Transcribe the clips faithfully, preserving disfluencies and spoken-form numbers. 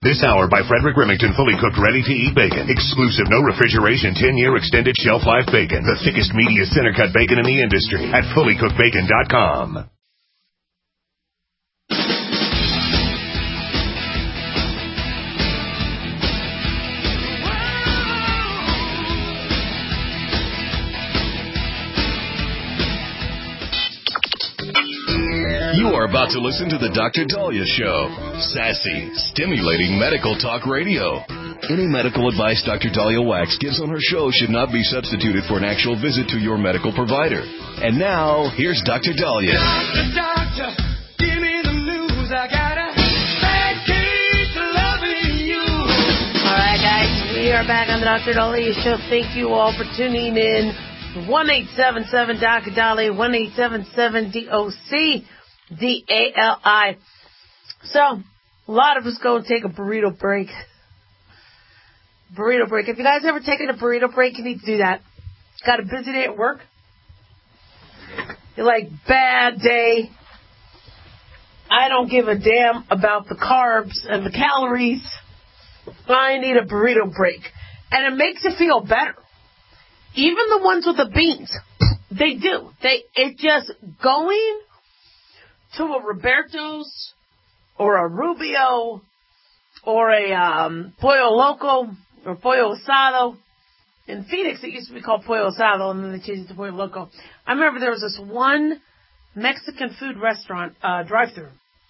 This hour by Frederick Remington, fully cooked, ready-to-eat bacon. Exclusive, no refrigeration, ten-year extended shelf life bacon. The thickest, meatiest, center-cut bacon in the industry at fully cooked bacon dot com. You are about to listen to the Doctor Dahlia Show. Sassy, stimulating medical talk radio. Any medical advice Doctor Dahlia Wax gives on her show should not be substituted for an actual visit to your medical provider. And now, here's Doctor Dahlia. Doctor, doctor, give me the news. I got a bad case of loving you. All right, guys, we are back on the Doctor Dahlia Show. Thank you all for tuning in. one eight seven seven Doctor Dahlia, one eight seven seven D O C D A L I. So, a lot of us go and take a burrito break. Burrito break. If you guys ever taken a burrito break, you need to do that. Got a busy day at work? You're like, bad day. I don't give a damn about the carbs and the calories. I need a burrito break. And it makes you feel better. Even the ones with the beans, they do. They it just going to a Roberto's or a Rubio or a um, Pollo Loco or Pollo Asado. In Phoenix, it used to be called Pollo Asado, and then they changed it to Pollo Loco. I remember there was this one Mexican food restaurant uh, drive-thru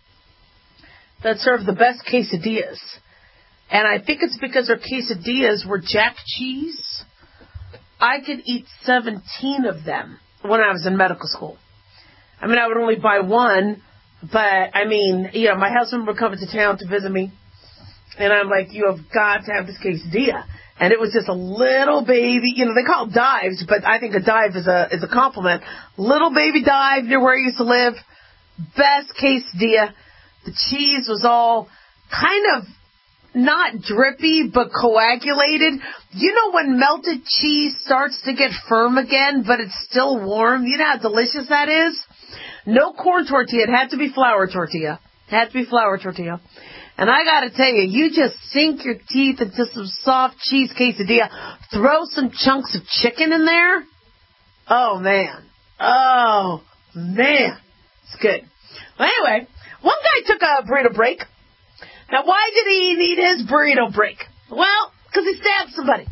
that served the best quesadillas. And I think it's because their quesadillas were jack cheese. I could eat seventeen of them when I was in medical school. I mean, I would only buy one, but, I mean, you know, my husband would come into town to visit me, and I'm like, you have got to have this quesadilla. And it was just a little baby, you know, they call it dives, but I think a dive is a is a compliment. Little baby dive near where I used to live. Best quesadilla. The cheese was all kind of not drippy, but coagulated. You know when melted cheese starts to get firm again, but it's still warm? You know how delicious that is? No corn tortilla. It had to be flour tortilla. It had to be flour tortilla. And I got to tell you, you just sink your teeth into some soft cheese quesadilla. Throw some chunks of chicken in there. Oh, man. Oh, man. It's good. Well, anyway, one guy took a burrito break. Now, why did he need his burrito break? Well, because he stabbed somebody.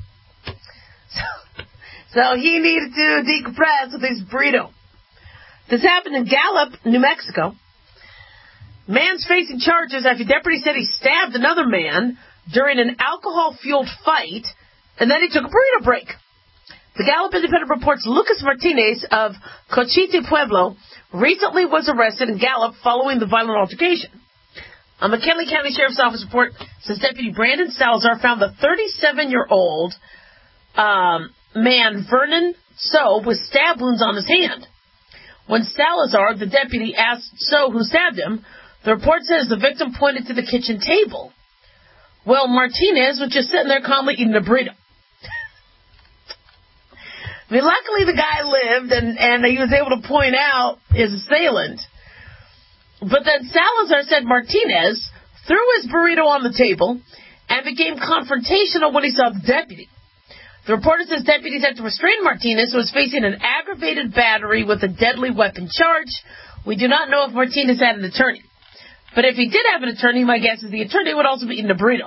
So, so he needed to decompress with his burrito. This happened in Gallup, New Mexico. Man's facing charges after deputies said he stabbed another man during an alcohol-fueled fight, and then he took a burrito break. The Gallup Independent reports Lucas Martinez of Cochiti Pueblo recently was arrested in Gallup following the violent altercation. A McKinley County Sheriff's Office report says Deputy Brandon Salazar found the thirty-seven-year-old um, man, Vernon So, with stab wounds on his hand. When Salazar, the deputy, asked So who stabbed him, the report says the victim pointed to the kitchen table. Well, Martinez was just sitting there calmly eating a burrito. I mean, luckily the guy lived, and, and he was able to point out his assailant. But then Salazar said Martinez threw his burrito on the table and became confrontational when he saw the deputy. The reporter says deputies had to restrain Martinez, who was facing an aggravated battery with a deadly weapon charge. We do not know if Martinez had an attorney. But if he did have an attorney, my guess is the attorney would also be eating a burrito.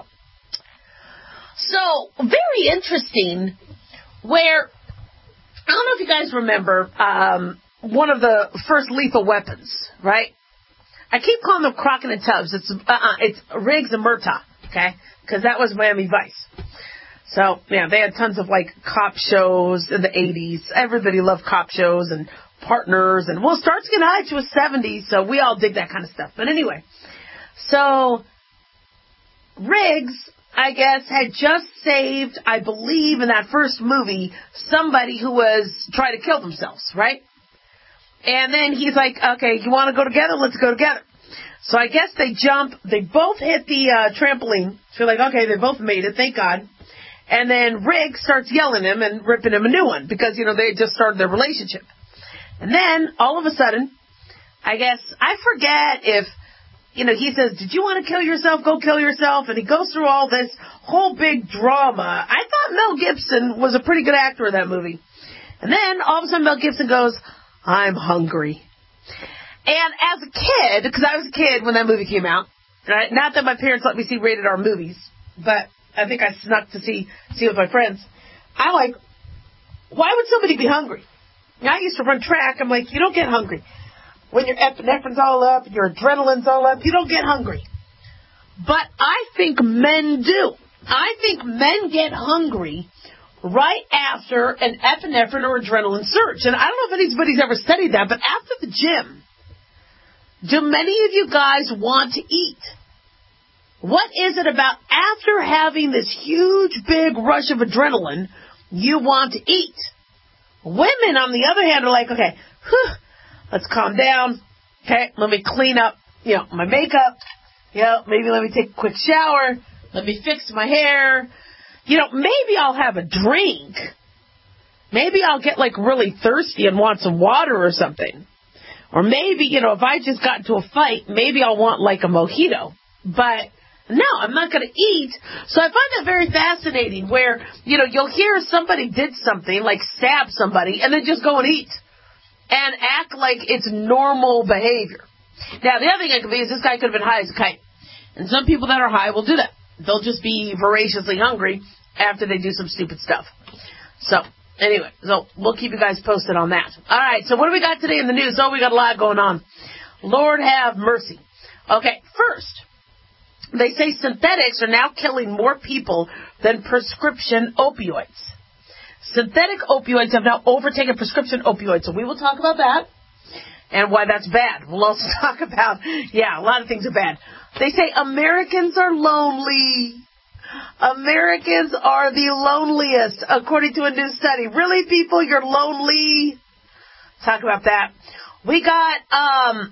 So, very interesting, where, I don't know if you guys remember, um, one of the first lethal weapons, right? I keep calling them Crockett and Tubbs. It's, uh-uh, it's Riggs and Murtaugh, okay? Because that was Miami Vice. So, yeah, they had tons of, like, cop shows in the eighties. Everybody loved cop shows and Partners. And, well, Starsky and Hutch was seventies, so we all dig that kind of stuff. But anyway, so Riggs, I guess, had just saved, I believe, in that first movie, somebody who was trying to kill themselves, right? And then he's like, okay, you want to go together? Let's go together. So I guess they jump. They both hit the uh, trampoline. So you're like, okay, they both made it. Thank God. And then Riggs starts yelling at him and ripping him a new one because, you know, they had just started their relationship. And then, all of a sudden, I guess, I forget if you know, he says, did you want to kill yourself? Go kill yourself. And he goes through all this whole big drama. I thought Mel Gibson was a pretty good actor in that movie. And then all of a sudden Mel Gibson goes, I'm hungry. And as a kid, because I was a kid when that movie came out, right? Not that my parents let me see rated R movies, but I think I snuck to see see it with my friends. I'm like, why would somebody be hungry? And I used to run track. I'm like, you don't get hungry. When your epinephrine's all up, your adrenaline's all up, you don't get hungry. But I think men do. I think men get hungry right after an epinephrine or adrenaline surge. And I don't know if anybody's ever studied that, but after the gym, do many of you guys want to eat? What is it about after having this huge, big rush of adrenaline, you want to eat? Women, on the other hand, are like, okay, whew, let's calm down. Okay, let me clean up, you know, my makeup. You know, maybe let me take a quick shower. Let me fix my hair. You know, maybe I'll have a drink. Maybe I'll get, like, really thirsty and want some water or something. Or maybe, you know, if I just got into a fight, maybe I'll want, like, a mojito. But no, I'm not going to eat. So I find that very fascinating where, you know, you'll hear somebody did something, like stab somebody, and then just go and eat. And act like it's normal behavior. Now, the other thing it could be is this guy could have been high as a kite. And some people that are high will do that. They'll just be voraciously hungry after they do some stupid stuff. So, anyway, so we'll keep you guys posted on that. All right, so what do we got today in the news? Oh, we got a lot going on. Lord have mercy. Okay, first, they say synthetics are now killing more people than prescription opioids. Synthetic opioids have now overtaken prescription opioids, so we will talk about that and why that's bad. We'll also talk about, yeah, a lot of things are bad. They say Americans are lonely. Americans are the loneliest, according to a new study. Really, people, you're lonely? Talk about that. We got um,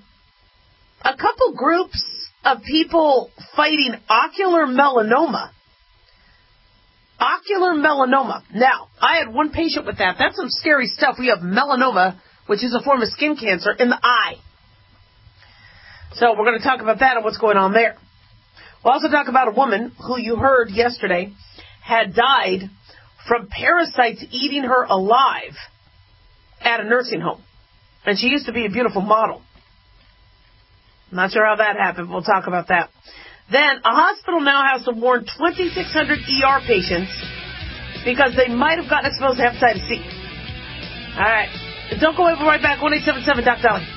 a couple groups of people fighting ocular melanoma. Ocular melanoma. Now, I had one patient with that. That's some scary stuff. We have melanoma, which is a form of skin cancer, in the eye. So we're going to talk about that and what's going on there. We'll also talk about a woman who you heard yesterday had died from parasites eating her alive at a nursing home. And she used to be a beautiful model. I'm not sure how that happened. We'll talk about that. Then a hospital now has to warn twenty-six hundred E R patients because they might have gotten exposed to hepatitis C. All right. Don't go away. We'll be right back. one eight seven seven Doctor Dolly.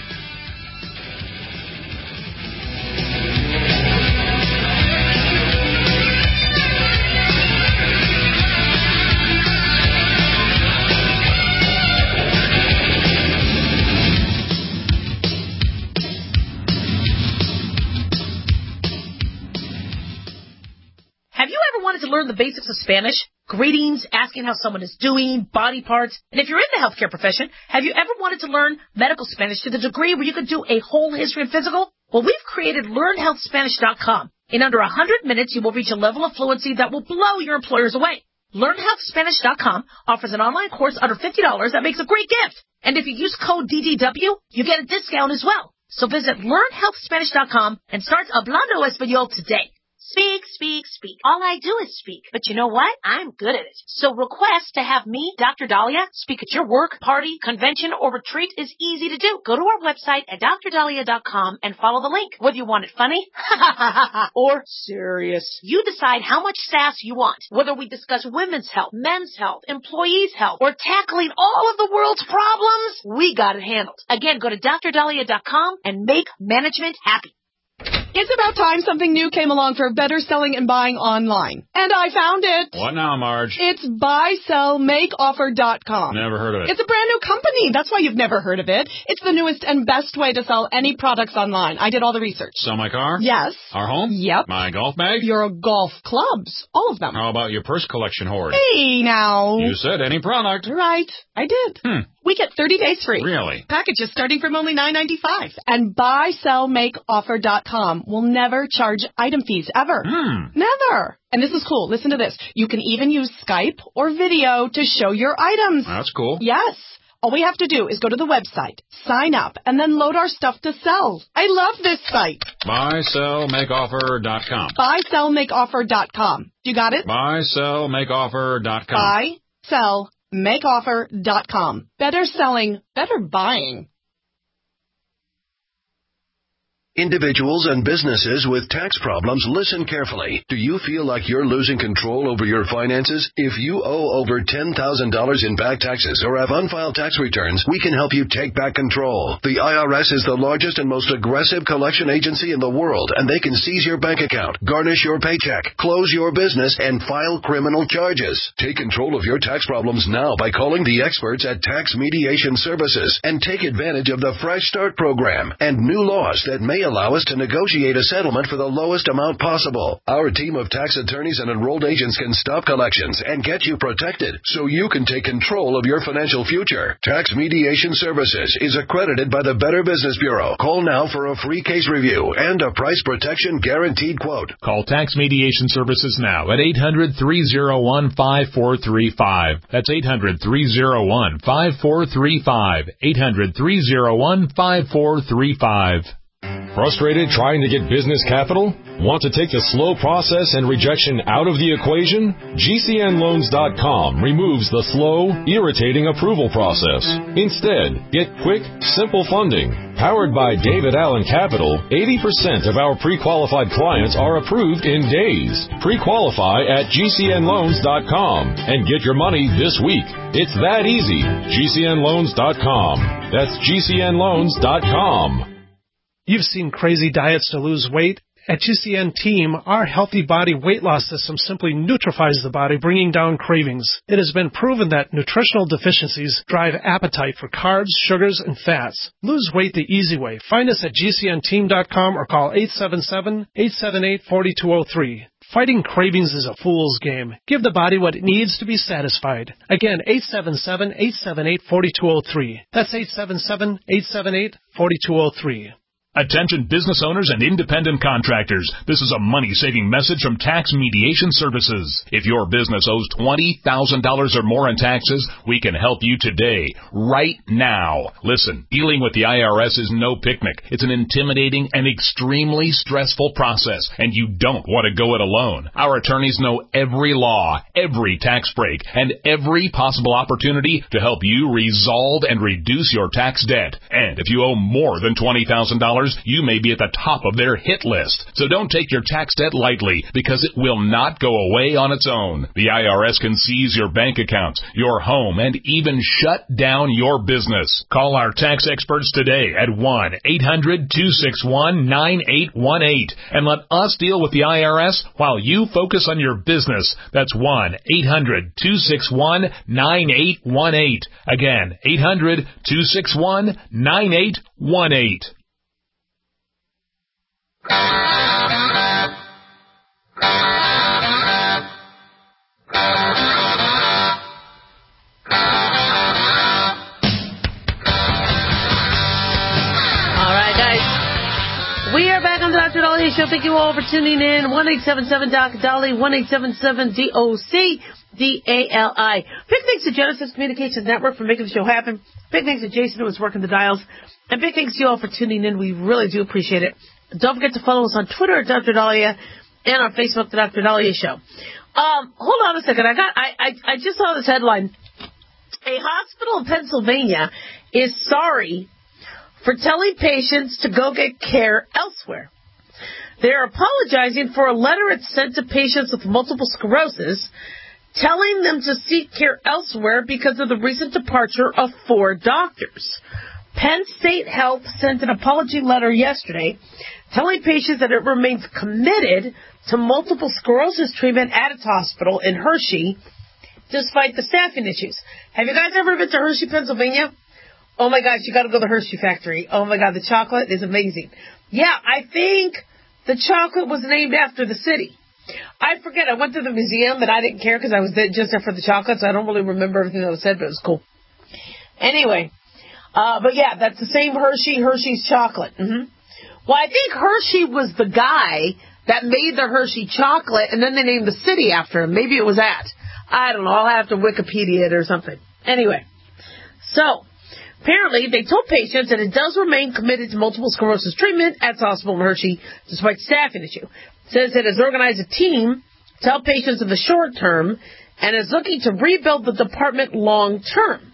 Have you ever wanted to learn the basics of Spanish? Greetings, asking how someone is doing, body parts. And if you're in the healthcare profession, have you ever wanted to learn medical Spanish to the degree where you could do a whole history and physical? Well, we've created learn health spanish dot com. In under one hundred minutes, you will reach a level of fluency that will blow your employers away. learn health spanish dot com offers an online course under fifty dollars that makes a great gift. And if you use code D D W, you get a discount as well. So visit learn health spanish dot com and start hablando español today. Speak, speak, speak. All I do is speak. But you know what? I'm good at it. So request to have me, Doctor Dahlia, speak at your work, party, convention, or retreat is easy to do. Go to our website at dr dahlia dot com and follow the link. Whether you want it funny or serious, you decide how much sass you want. Whether we discuss women's health, men's health, employees' health, or tackling all of the world's problems, we got it handled. Again, go to dr dahlia dot com and make management happy. It's about time something new came along for better selling and buying online. And I found it. What now, Marge? It's buy sell make offer dot com. Never heard of it. It's a brand new company. That's why you've never heard of it. It's the newest and best way to sell any products online. I did all the research. Sell my car? Yes. Our home? Yep. My golf bag? Your golf clubs. All of them. How about your purse collection hoard? Hey, now. You said any product. Right. I did. Hmm. We get thirty days free. Really? Packages starting from only nine ninety-five. And buy sell make offer dot com will never charge item fees ever. Hmm. Never. And this is cool. Listen to this. You can even use Skype or video to show your items. That's cool. Yes. All we have to do is go to the website, sign up, and then load our stuff to sell. I love this site. buy sell make offer dot com. buy sell make offer dot com. You got it? buy sell make offer dot com. buy sell make offer dot com. Better selling, better buying. Individuals and businesses with tax problems, listen carefully. Do you feel like you're losing control over your finances? If you owe over ten thousand dollars in back taxes or have unfiled tax returns, we can help you take back control. The I R S is the largest and most aggressive collection agency in the world, and they can seize your bank account, garnish your paycheck, close your business, and file criminal charges. Take control of your tax problems now by calling the experts at Tax Mediation Services and take advantage of the Fresh Start program and new laws that may allow us to negotiate a settlement for the lowest amount possible. Our team of tax attorneys and enrolled agents can stop collections and get you protected so you can take control of your financial future. Tax Mediation Services is accredited by the Better Business Bureau. Call now for a free case review and a price protection guaranteed quote. Call Tax Mediation Services now at eight hundred, three oh one, five four three five. That's eight hundred, three oh one, five four three five. eight hundred, three oh one, five four three five. Frustrated trying to get business capital? Want to take the slow process and rejection out of the equation? G C N loans dot com removes the slow, irritating approval process. Instead, get quick, simple funding. Powered by David Allen Capital, eighty percent of our pre-qualified clients are approved in days. Pre-qualify at G C N loans dot com and get your money this week. It's that easy. G C N loans dot com. That's G C N loans dot com. You've seen crazy diets to lose weight. At G C N Team, our healthy body weight loss system simply neutralizes the body, bringing down cravings. It has been proven that nutritional deficiencies drive appetite for carbs, sugars, and fats. Lose weight the easy way. Find us at G C N team dot com or call eight seven seven, eight seven eight, four two zero three. Fighting cravings is a fool's game. Give the body what it needs to be satisfied. Again, eight seven seven, eight seven eight, four two zero three. That's eight seven seven, eight seven eight, four two zero three. Attention business owners and independent contractors. This is a money-saving message from Tax Mediation Services. If your business owes twenty thousand dollars or more in taxes, we can help you today, right now. Listen, dealing with the I R S is no picnic. It's an intimidating and extremely stressful process, and you don't want to go it alone. Our attorneys know every law, every tax break, and every possible opportunity to help you resolve and reduce your tax debt. And if you owe more than twenty thousand dollars, you may be at the top of their hit list. So don't take your tax debt lightly, because it will not go away on its own. The I R S can seize your bank accounts, your home, and even shut down your business. Call our tax experts today at one eight hundred, two six one, nine eight one eight and let us deal with the I R S while you focus on your business. That's one eight hundred, two six one, nine eight one eight. Again, eight hundred, two six one, nine eight one eight. All right, guys. We are back on the Doctor Dolly Show. Thank you all for tuning in. one eight seven seven Doc Dolly, one eight seven seven D O C D A L I. Big thanks to Genesis Communications Network for making the show happen. Big thanks to Jason who was working the dials. And big thanks to you all for tuning in. We really do appreciate it. Don't forget to follow us on Twitter at Doctor Dahlia and on Facebook, The Doctor Dahlia Show. Um, hold on a second. I got, I, I, I just saw this headline. A hospital in Pennsylvania is sorry for telling patients to go get care elsewhere. They're apologizing for a letter it sent to patients with multiple sclerosis, telling them to seek care elsewhere because of the recent departure of four doctors. Penn State Health sent an apology letter yesterday telling patients that it remains committed to multiple sclerosis treatment at its hospital in Hershey despite the staffing issues. Have you guys ever been to Hershey, Pennsylvania? Oh, my gosh, you got to go to the Hershey factory. Oh, my God, the chocolate is amazing. Yeah, I think the chocolate was named after the city. I forget. I went to the museum, but I didn't care because I was there just there for the chocolate, so I don't really remember everything that was said, but it was cool. Anyway. Uh, but yeah, that's the same Hershey, Hershey's chocolate. Mm-hmm. Well, I think Hershey was the guy that made the Hershey chocolate, and then they named the city after him. Maybe it was that. I don't know. I'll have to Wikipedia it or something. Anyway, so Apparently, they told patients that it does remain committed to multiple sclerosis treatment at the hospital in Hershey, despite staffing issue. It says it has organized a team to help patients in the short term and is looking to rebuild the department long term.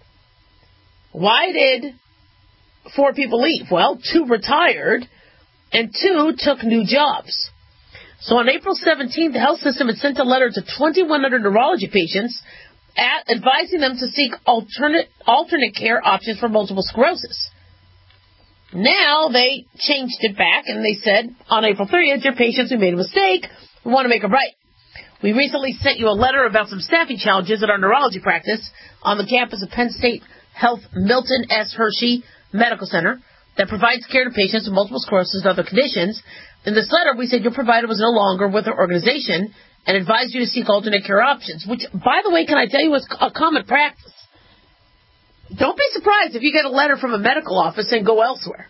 Why did four people leave? Well, two retired and two took new jobs. So on April seventeenth, the health system had sent a letter to twenty-one hundred neurology patients at, advising them to seek alternate alternate care options for multiple sclerosis. Now they changed it back and they said, on April thirtieth, your patients who made a mistake, we want to make it right. We recently sent you a letter about some staffing challenges at our neurology practice on the campus of Penn State Health Milton S. Hershey Medical Center that provides care to patients with multiple sclerosis and other conditions. In this letter, we said your provider was no longer with our organization and advised you to seek alternate care options, which, by the way, can I tell you is a common practice. Don't be surprised if you get a letter from a medical office and go elsewhere.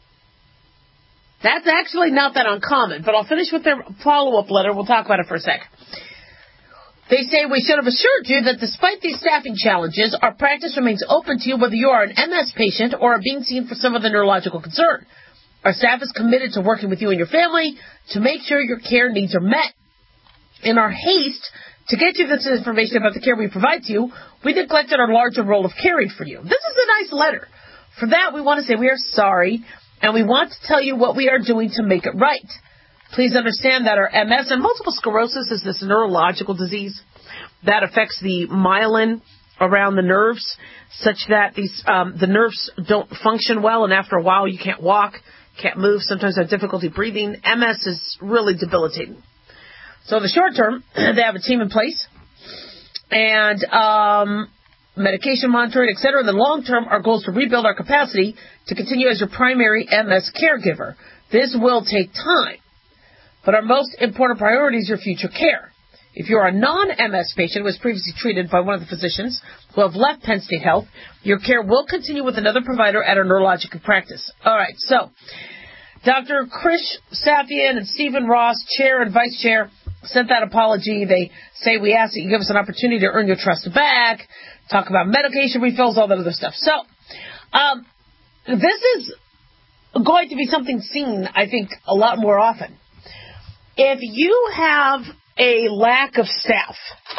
That's actually not that uncommon, but I'll finish with their follow-up letter. We'll talk about it for a sec. They say we should have assured you that despite these staffing challenges, our practice remains open to you whether you are an M S patient or are being seen for some other neurological concern. Our staff is committed to working with you and your family to make sure your care needs are met. In our haste to get you this information about the care we provide to you, we neglected our larger role of caring for you. This is a nice letter. For that, we want to say we are sorry, and we want to tell you what we are doing to make it right. Please understand that our M S and multiple sclerosis is this neurological disease that affects the myelin around the nerves, such that these um, the nerves don't function well, and after a while you can't walk, can't move, sometimes have difficulty breathing. M S is really debilitating. So in the short term, they have a team in place, and um, medication monitoring, et cetera. In the long term, our goal is to rebuild our capacity to continue as your primary M S caregiver. This will take time. But our most important priority is your future care. If you're a non-M S patient who was previously treated by one of the physicians who have left Penn State Health, your care will continue with another provider at our neurological practice. All right, so Doctor Krish Safian and Stephen Ross, chair and vice chair, sent that apology. They say we ask that you give us an opportunity to earn your trust back, talk about medication refills, all that other stuff. So um, this is going to be something seen, I think, a lot more often. If you have a lack of staff,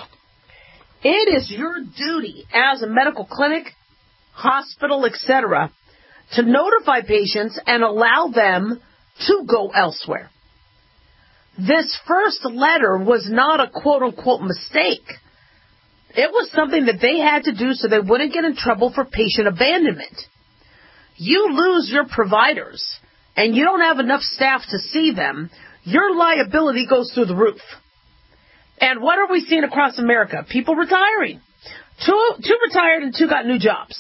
it is your duty as a medical clinic, hospital, et cetera, to notify patients and allow them to go elsewhere. This first letter was not a quote-unquote mistake. It was something that they had to do so they wouldn't get in trouble for patient abandonment. You lose your providers, and you don't have enough staff to see them, your liability goes through the roof. And what are we seeing across America? People retiring. Two, two retired and two got new jobs.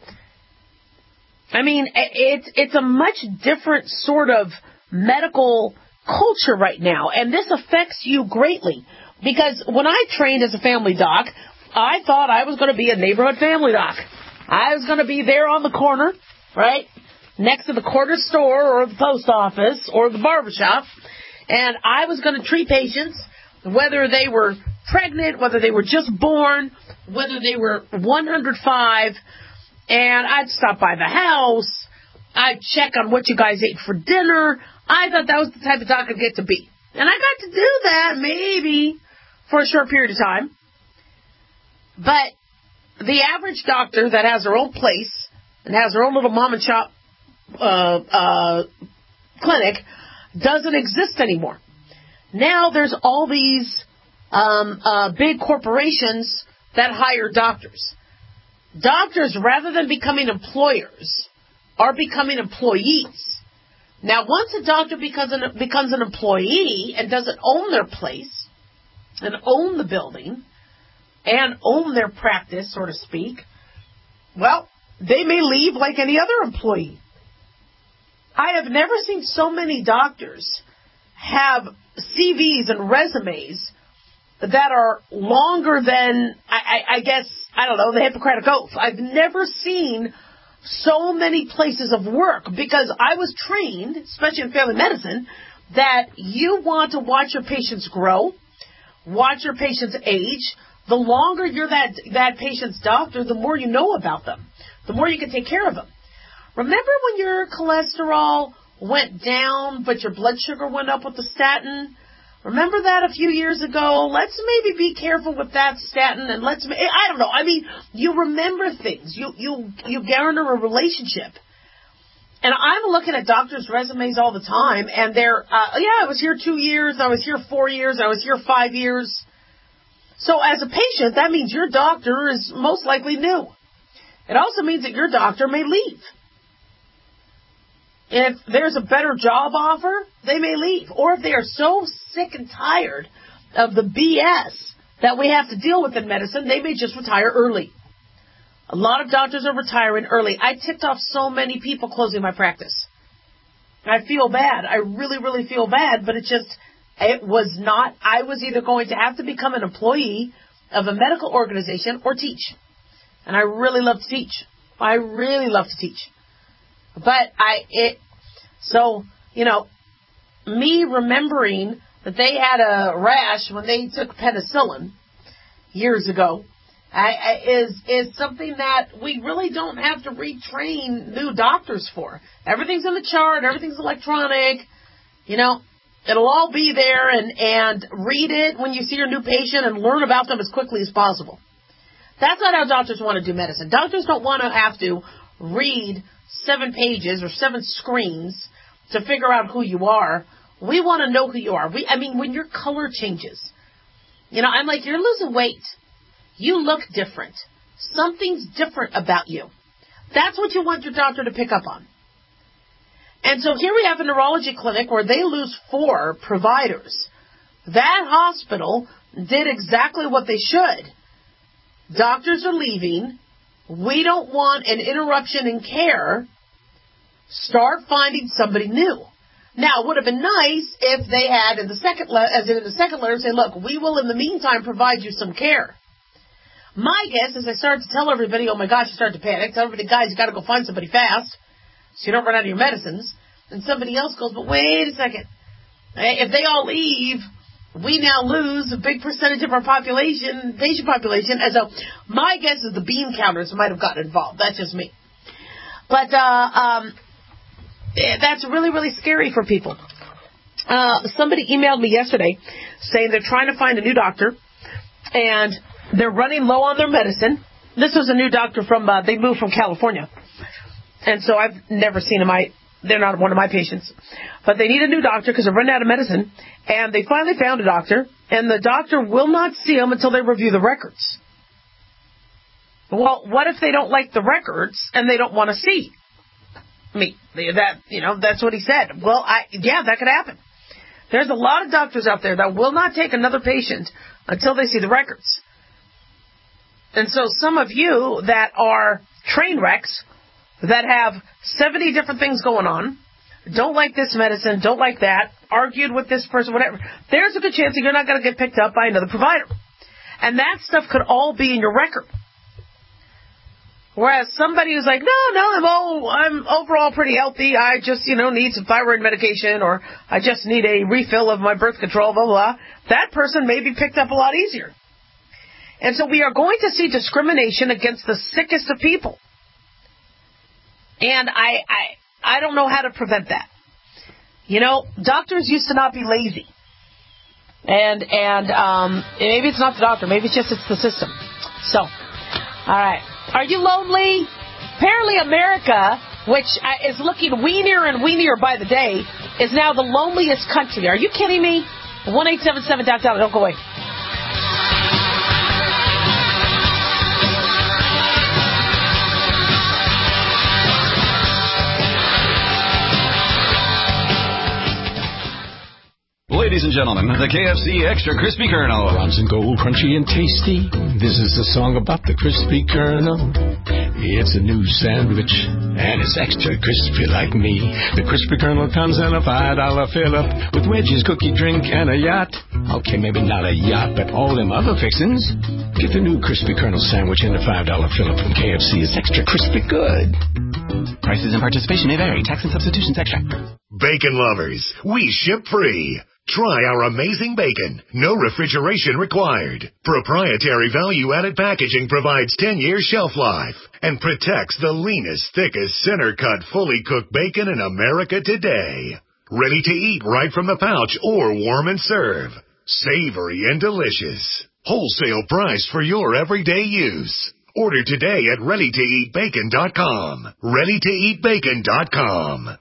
I mean, it's it's a much different sort of medical culture right now, and this affects you greatly. Because when I trained as a family doc, I thought I was going to be a neighborhood family doc. I was going to be there on the corner, right, next to the corner store or the post office or the barbershop, and I was going to treat patients, whether they were pregnant, whether they were just born, whether they were one hundred five, and I'd stop by the house. I'd check on what you guys ate for dinner. I thought that was the type of doc I'd get to be. And I got to do that maybe for a short period of time. But the average doctor that has their own place and has their own little mom and shop uh, uh, clinic doesn't exist anymore. Now there's all these um, uh, big corporations that hire doctors. Doctors, rather than becoming employers, are becoming employees. Now, once a doctor becomes an, becomes an employee and doesn't own their place and own the building and own their practice, so to speak, well, they may leave like any other employee. I have never seen so many doctors have C Vs and resumes that are longer than, I, I, I guess, I don't know, the Hippocratic Oath. I've never seen so many places of work because I was trained, especially in family medicine, that you want to watch your patients grow, watch your patients age. The longer you're that, that patient's doctor, the more you know about them. the more you can take care of them. Remember when your cholesterol went down, but your blood sugar went up with the statin? Remember that a few years ago? Let's maybe be careful with that statin, and let's, I don't know, I mean, you remember things. You, you, you garner a relationship. And I'm looking at doctors' resumes all the time, and they're, uh, yeah, I was here two years, I was here four years, I was here five years. So as a patient, that means your doctor is most likely new. It also means that your doctor may leave. If there's a better job offer, they may leave. Or if they are so sick and tired of the B S that we have to deal with in medicine, they may just retire early. A lot of doctors are retiring early. I tipped off so many people closing my practice. I feel bad. I really, really feel bad, but it just, it was not, I was either going to have to become an employee of a medical organization or teach. And I really love to teach. I really love to teach. But I, it, so, you know, me remembering that they had a rash when they took penicillin years ago, I, I, is is something that we really don't have to retrain new doctors for. Everything's in the chart, everything's electronic, you know, it'll all be there, and, and read it when you see your new patient and learn about them as quickly as possible. That's not how doctors want to do medicine. Doctors don't want to have to read seven pages or seven screens to figure out who you are. We want to know who you are. We, I mean, when your color changes, you know, I'm like, you're losing weight. You look different. Something's different about you. That's what you want your doctor to pick up on. And so here we have a neurology clinic where they lose four providers. That hospital did exactly what they should. Doctors are leaving. We don't want an interruption in care. Start finding somebody new. Now, it would have been nice if they had, in the second le- as in the second letter, say, look, we will in the meantime provide you some care. My guess is I started to tell everybody, oh my gosh, you start to panic. Tell everybody, guys, you got to go find somebody fast so you don't run out of your medicines. And somebody else goes, but wait a second. If they all leave, we now lose a big percentage of our population, patient population. And so my guess is the bean counters might have gotten involved. That's just me. But uh, um, that's really, really scary for people. Uh, somebody emailed me yesterday saying they're trying to find a new doctor, and they're running low on their medicine. This was a new doctor from, uh, they moved from California. And so I've never seen them. I, they're not one of my patients. But they need a new doctor because they're running out of medicine. And they finally found a doctor, and the doctor will not see them until they review the records. Well, what if they don't like the records and they don't want to see me? That, you know, that's what he said. Well, I, yeah, that could happen. There's a lot of doctors out there that will not take another patient until they see the records. And so some of you that are train wrecks, that have seventy different things going on, don't like this medicine, don't like that, argued with this person, whatever, there's a good chance that you're not going to get picked up by another provider. And that stuff could all be in your record. Whereas somebody who's like, no, no, I'm all, I'm overall pretty healthy, I just, you know, need some thyroid medication, or I just need a refill of my birth control, blah, blah, blah, that person may be picked up a lot easier. And so we are going to see discrimination against the sickest of people. And I, I, I don't know how to prevent that. You know, doctors used to not be lazy. And, and, um, maybe it's not the doctor, maybe it's just, it's the system. So, alright. Are you lonely? Apparently America, which is looking weenier and weenier by the day, is now the loneliest country. Are you kidding me? one eight seven seven dot com. Don't go away. Ladies and gentlemen, the K F C Extra Crispy Kernel. Bronze and gold, crunchy and tasty. This is the song about the crispy kernel. It's a new sandwich, and it's extra crispy like me. The crispy kernel comes in a five dollar fill-up with wedges, cookie, drink, and a yacht. Okay, maybe not a yacht, but all them other fixins. Get the new crispy kernel sandwich in the five dollar fill-up from K F C. It's extra crispy good. Prices and participation may vary. Tax and substitutions extra. Bacon lovers, we ship free. Try our amazing bacon. No refrigeration required. Proprietary value-added packaging provides ten-year shelf life and protects the leanest, thickest, center-cut, fully cooked bacon in America today. Ready to eat right from the pouch or warm and serve. Savory and delicious. Wholesale price for your everyday use. Order today at ready to eat bacon dot com. ready to eat bacon dot com.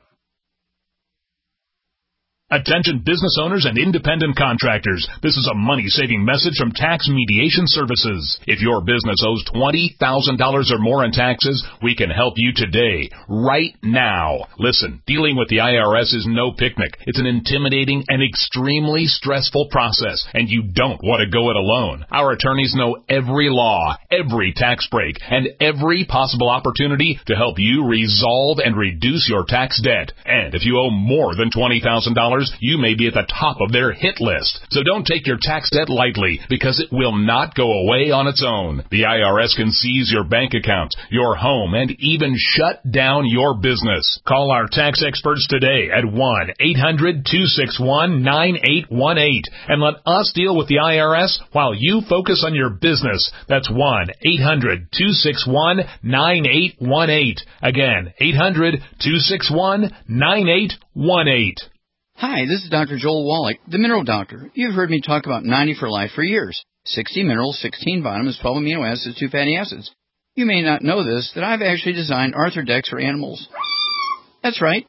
Attention business owners and independent contractors. This is a money-saving message from Tax Mediation Services. If your business owes twenty thousand dollars or more in taxes, we can help you today, right now. Listen, dealing with the I R S is no picnic. It's an intimidating and extremely stressful process, and you don't want to go it alone. Our attorneys know every law, every tax break, and every possible opportunity to help you resolve and reduce your tax debt. And if you owe more than twenty thousand dollars, you may be at the top of their hit list. So don't take your tax debt lightly, because it will not go away on its own. The I R S can seize your bank account, your home, and even shut down your business. Call our tax experts today at one eight hundred two six one nine eight one eight and let us deal with the I R S while you focus on your business. That's one eight hundred two six one nine eight one eight. Again, eight hundred two six one nine eight one eight. Hi, this is Doctor Joel Wallach, the Mineral Doctor. You've heard me talk about ninety for Life for years. sixty minerals, sixteen vitamins, twelve amino acids, two fatty acids. You may not know this, that I've actually designed Arthrodex for animals. That's right.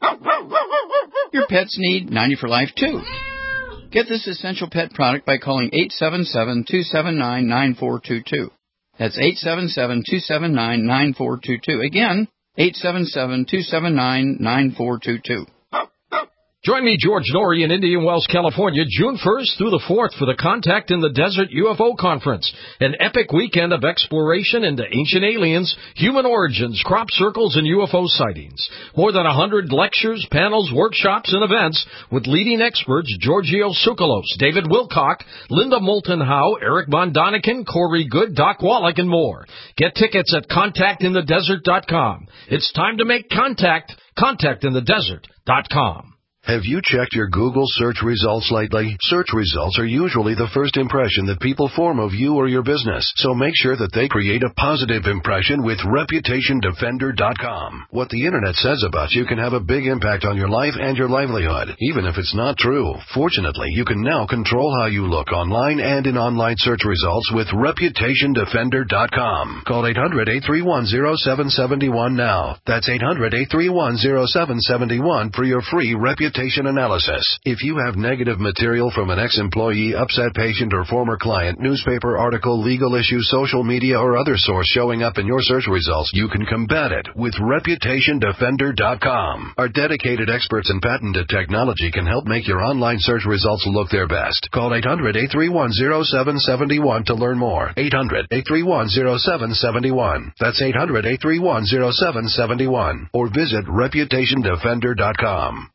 Your pets need ninety for Life too. Get this essential pet product by calling eight seven seven, two seven nine, nine four two two. That's eight seven seven, two seven nine, nine four two two. Again, eight seven seven, two seven nine, nine four two two. Join me, George Norrie, in Indian Wells, California, June first through the fourth for the Contact in the Desert U F O Conference, an epic weekend of exploration into ancient aliens, human origins, crop circles, and U F O sightings. More than one hundred lectures, panels, workshops, and events with leading experts Giorgio Tsoukalos, David Wilcock, Linda Moulton Howe, Eric Von Daniken, Corey Good, Doc Wallach, and more. Get tickets at contact in the desert dot com. It's time to make contact. contact in the desert dot com. Have you checked your Google search results lately? Search results are usually the first impression that people form of you or your business, so make sure that they create a positive impression with reputation defender dot com. What the internet says about you can have a big impact on your life and your livelihood, even if it's not true. Fortunately, you can now control how you look online and in online search results with reputation defender dot com. Call eight hundred, eight three one, zero seven seven one now. That's eight hundred, eight three one, zero seven seven one for your free reputation analysis. If you have negative material from an ex-employee, upset patient, or former client, newspaper article, legal issue, social media, or other source showing up in your search results, you can combat it with reputation defender dot com. Our dedicated experts in patented technology can help make your online search results look their best. Call eight hundred, eight three one, zero seven seven one to learn more. eight hundred, eight three one, zero seven seven one. That's eight hundred, eight three one, zero seven seven one. Or visit reputation defender dot com.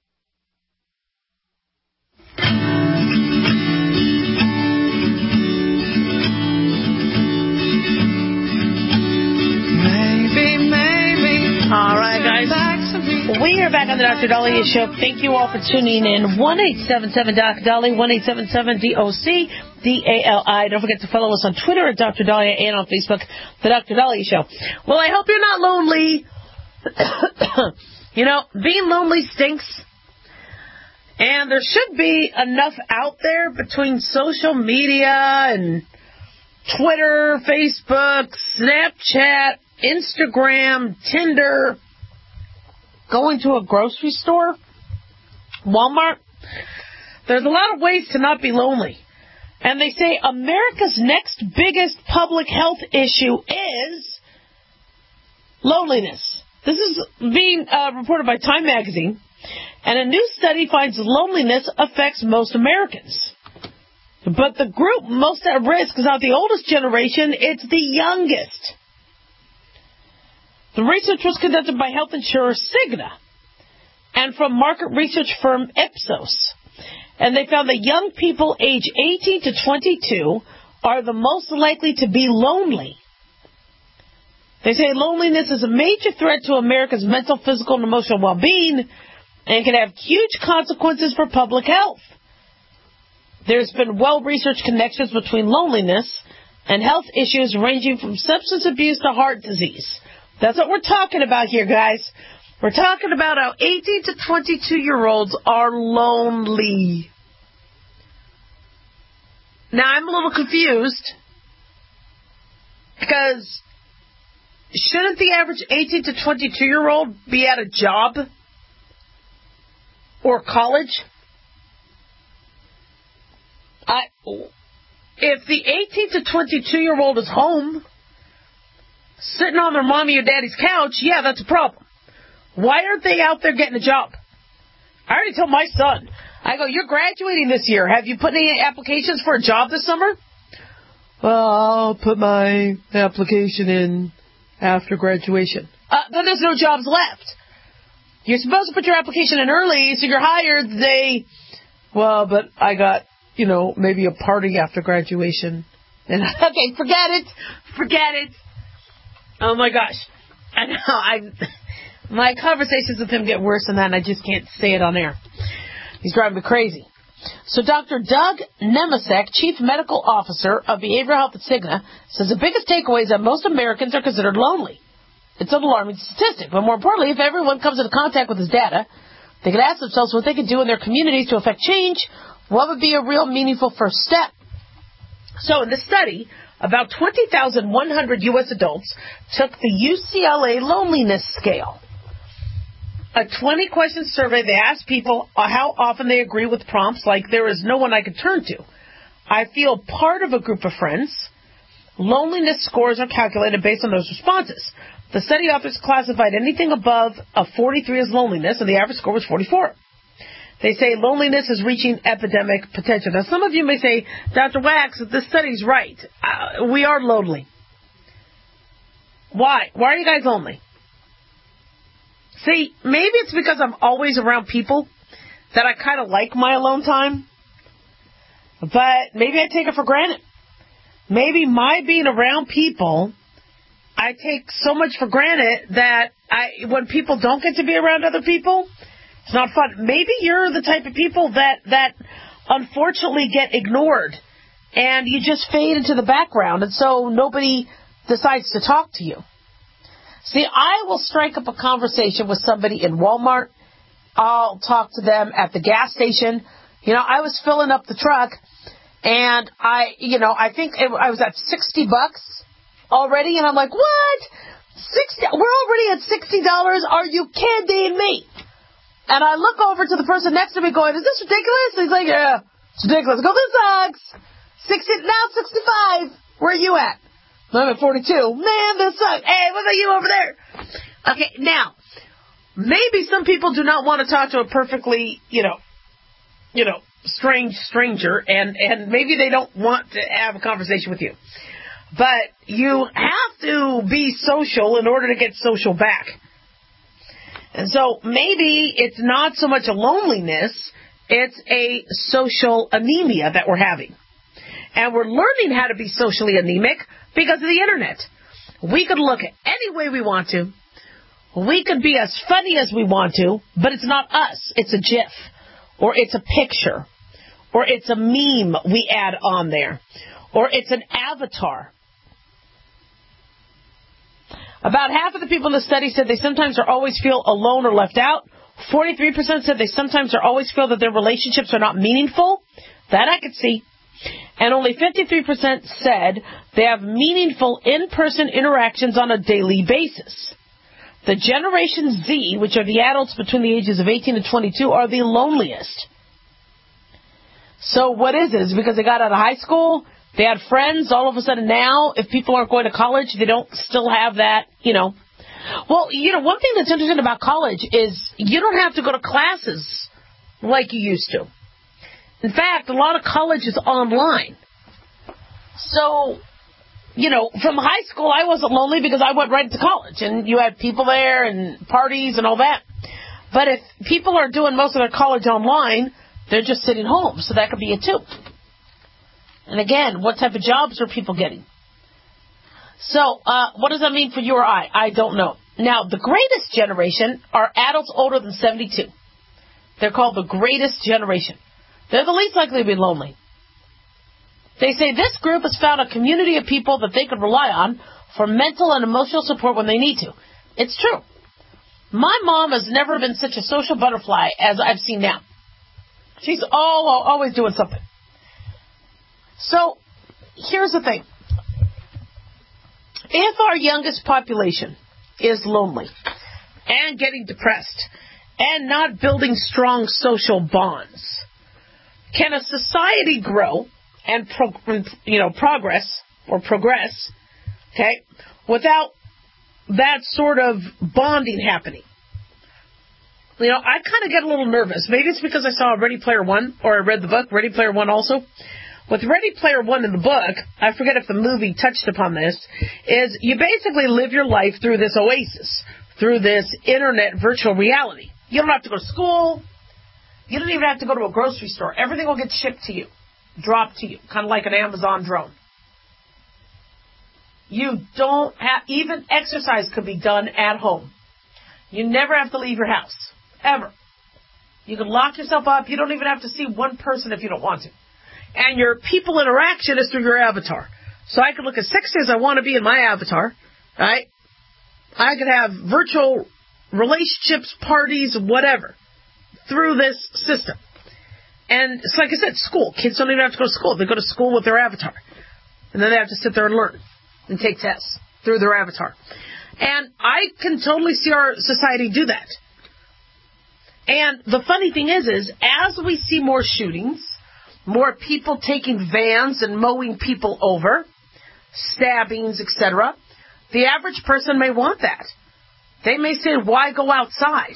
All right, guys. We are back on the Doctor Dahlia Show. Thank you all for tuning in. one eight seven seven Doc Dolly, one eight seven seven D O C D A L I. Don't forget to follow us on Twitter at Doctor Dahlia and on Facebook, The Doctor Dahlia Show. Well, I hope you're not lonely. You know, being lonely stinks. And there should be enough out there between social media and Twitter, Facebook, Snapchat, Instagram, Tinder, going to a grocery store, Walmart. There's a lot of ways to not be lonely. And they say America's next biggest public health issue is loneliness. This is being uh, reported by Time Magazine. And a new study finds loneliness affects most Americans. But the group most at risk is not the oldest generation, it's the youngest. The research was conducted by health insurer Cigna and from market research firm Ipsos. And they found that young people age eighteen to twenty-two are the most likely to be lonely. They say loneliness is a major threat to America's mental, physical, and emotional well-being, and can have huge consequences for public health. There's been well-researched connections between loneliness and health issues ranging from substance abuse to heart disease. That's what we're talking about here, guys. We're talking about how eighteen to twenty-two-year-olds are lonely. Now, I'm a little confused because shouldn't the average eighteen to twenty-two-year-old be at a job or college? I, if the eighteen to twenty-two-year-old is home, sitting on their mommy or daddy's couch, yeah, that's a problem. Why aren't they out there getting a job? I already told my son, I go, you're graduating this year. Have you put any applications for a job this summer? Well, I'll put my application in after graduation. Uh, then there's no jobs left. You're supposed to put your application in early, so you're hired. They, well, but I got, you know, maybe a party after graduation. And okay, forget it. Forget it. Oh, my gosh. I know. I, my conversations with him get worse than that, and I just can't say it on air. He's driving me crazy. So Doctor Doug Nemesek, Chief Medical Officer of Behavioral Health at Cigna, says the biggest takeaway is that most Americans are considered lonely. It's an alarming statistic, but more importantly, if everyone comes into contact with this data, they can ask themselves what they can do in their communities to affect change. What would be a real meaningful first step? So in this study, about twenty thousand one hundred U S adults took the U C L A loneliness scale. A twenty-question survey, they asked people how often they agree with prompts like, there is no one I could turn to. I feel part of a group of friends. Loneliness scores are calculated based on those responses. The study authors classified anything above a forty-three as loneliness, and the average score was forty-four. They say loneliness is reaching epidemic potential. Now, some of you may say, Doctor Wax, this study's right. Uh, we are lonely. Why? Why are you guys lonely? See, maybe it's because I'm always around people that I kind of like my alone time. But maybe I take it for granted. Maybe my being around people, I take so much for granted that I, when people don't get to be around other people, it's not fun. Maybe you're the type of people that, that unfortunately get ignored and you just fade into the background, and so nobody decides to talk to you. See, I will strike up a conversation with somebody in Walmart. I'll talk to them at the gas station. You know, I was filling up the truck, and I, you know, I think it, I was at sixty bucks already, and I'm like, what? sixty? We're already at sixty dollars? Are you kidding me? And I look over to the person next to me going, is this ridiculous? And he's like, yeah, it's ridiculous. I go, this sucks. sixty, now sixty-five. Where are you at? I'm at forty-two. Man, this sucks. Hey, what about you over there? Okay, now, maybe some people do not want to talk to a perfectly, you know, you know, strange stranger, and, and maybe they don't want to have a conversation with you. But you have to be social in order to get social back. And so maybe it's not so much a loneliness, it's a social anemia that we're having. And we're learning how to be socially anemic because of the internet. We could look at any way we want to. We could be as funny as we want to, but it's not us. It's a GIF, or it's a picture, or it's a meme we add on there, or it's an avatar. About half of the people in the study said they sometimes or always feel alone or left out. forty-three percent said they sometimes or always feel that their relationships are not meaningful. That I could see. And only fifty-three percent said they have meaningful in-person interactions on a daily basis. The Generation Z, which are the adults between the ages of eighteen and twenty-two, are the loneliest. So what is it? Is it because they got out of high school? They had friends. All of a sudden now, if people aren't going to college, they don't still have that, you know. Well, you know, one thing that's interesting about college is you don't have to go to classes like you used to. In fact, a lot of college is online. So, you know, from high school, I wasn't lonely because I went right to college, and you had people there and parties and all that. But if people are doing most of their college online, they're just sitting home, so that could be it too. And again, what type of jobs are people getting? So, uh, what does that mean for you or I? I don't know. Now, the greatest generation are adults older than seventy-two. They're called the greatest generation. They're the least likely to be lonely. They say this group has found a community of people that they could rely on for mental and emotional support when they need to. It's true. My mom has never been such a social butterfly as I've seen now. She's all, always doing something. So, here's the thing. If our youngest population is lonely and getting depressed and not building strong social bonds, can a society grow and pro, you know progress or progress, okay, without that sort of bonding happening? You know, I kind of get a little nervous. Maybe it's because I saw Ready Player One, or I read the book Ready Player One also. With Ready Player One in the book, I forget if the movie touched upon this, is you basically live your life through this oasis, through this internet virtual reality. You don't have to go to school. You don't even have to go to a grocery store. Everything will get shipped to you, dropped to you, kind of like an Amazon drone. You don't have, even exercise could be done at home. You never have to leave your house, ever. You can lock yourself up. You don't even have to see one person if you don't want to. And your people interaction is through your avatar. So I can look as sexy as I want to be in my avatar, right? I could have virtual relationships, parties, whatever, through this system. And it's like I said, school. Kids don't even have to go to school. They go to school with their avatar. And then they have to sit there and learn and take tests through their avatar. And I can totally see our society do that. And the funny thing is, is as we see more shootings, more people taking vans and mowing people over, stabbings, et cetera, the average person may want that. They may say, why go outside?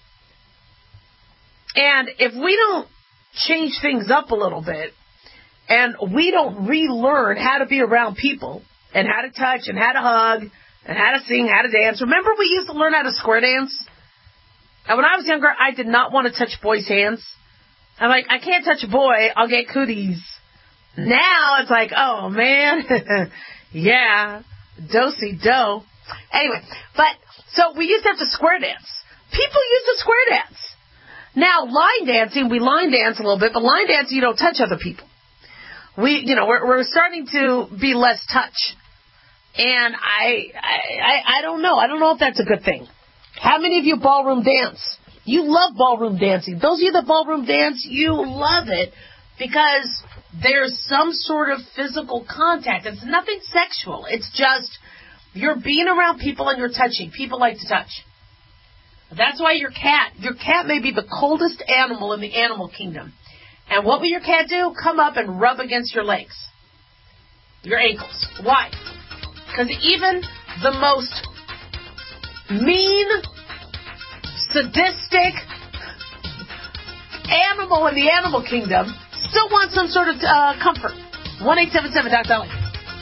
And if we don't change things up a little bit, and we don't relearn how to be around people, and how to touch, and how to hug, and how to sing, how to dance. Remember we used to learn how to square dance? And when I was younger, I did not want to touch boys' hands. I'm like, I can't touch a boy, I'll get cooties. Now it's like, oh man, yeah, do-si-do. Anyway, but, so we used to have to square dance. People used to square dance. Now, line dancing, we line dance a little bit, but line dancing, you don't touch other people. We, you know, we're, we're starting to be less touch. And I, I, I don't know. I don't know if that's a good thing. How many of you ballroom dance? You love ballroom dancing. Those of you that ballroom dance, you love it because there's some sort of physical contact. It's nothing sexual. It's just you're being around people and you're touching. People like to touch. That's why your cat, your cat may be the coldest animal in the animal kingdom. And what will your cat do? Come up and rub against your legs, your ankles. Why? Because even the most mean, sadistic animal in the animal kingdom still wants some sort of uh, comfort. one eight seven seven Doctor Dolly.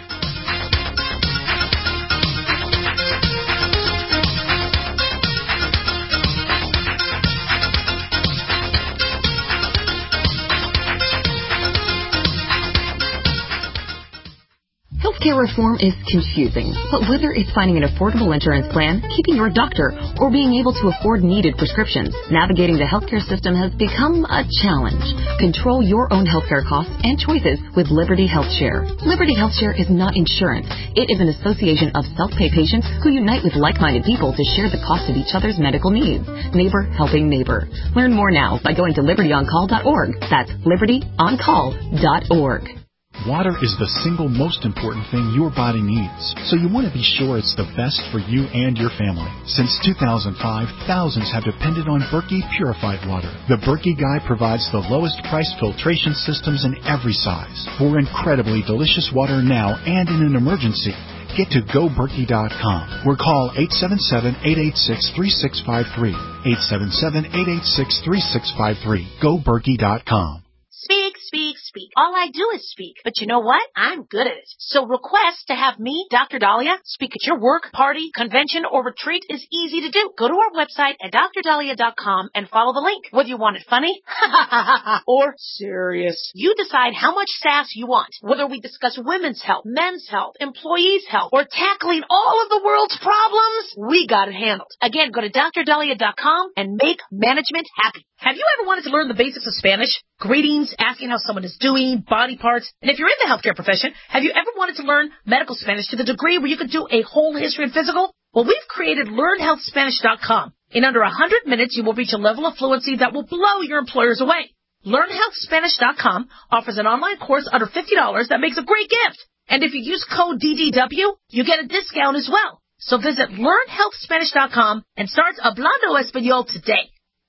Healthcare reform is confusing, but whether it's finding an affordable insurance plan, keeping your doctor, or being able to afford needed prescriptions, navigating the healthcare system has become a challenge. Control your own healthcare costs and choices with Liberty HealthShare. Liberty HealthShare is not insurance. It is an association of self-pay patients who unite with like-minded people to share the cost of each other's medical needs. Neighbor helping neighbor. Learn more now by going to liberty on call dot org. That's liberty on call dot org. Water is the single most important thing your body needs, so you want to be sure it's the best for you and your family. Since two thousand five, thousands have depended on Berkey purified water. The Berkey Guy provides the lowest price filtration systems in every size for incredibly delicious water now and in an emergency. Get to go berkey dot com or call eight seven seven, eight eight six, three six five three. eight seven seven, eight eight six, three six five three. go berkey dot com. Speak, speak, speak. All I do is speak. But you know what? I'm good at it. So request to have me, Doctor Dahlia, speak at your work, party, convention, or retreat is easy to do. Go to our website at dr dahlia dot com and follow the link. Whether you want it funny or serious, you decide how much sass you want. Whether we discuss women's health, men's health, employees' health, or tackling all of the world's problems, we got it handled. Again, go to dr dahlia dot com and make management happy. Have you ever wanted to learn the basics of Spanish? greetings, asking how someone is doing, body parts. And if you're in the healthcare profession, have you ever wanted to learn medical Spanish to the degree where you could do a whole history and physical? Well, we've created learn health spanish dot com. In under one hundred minutes, you will reach a level of fluency that will blow your employers away. learn health spanish dot com offers an online course under fifty dollars that makes a great gift. And if you use code D D W, you get a discount as well. So visit learn health spanish dot com and start Hablando Español today.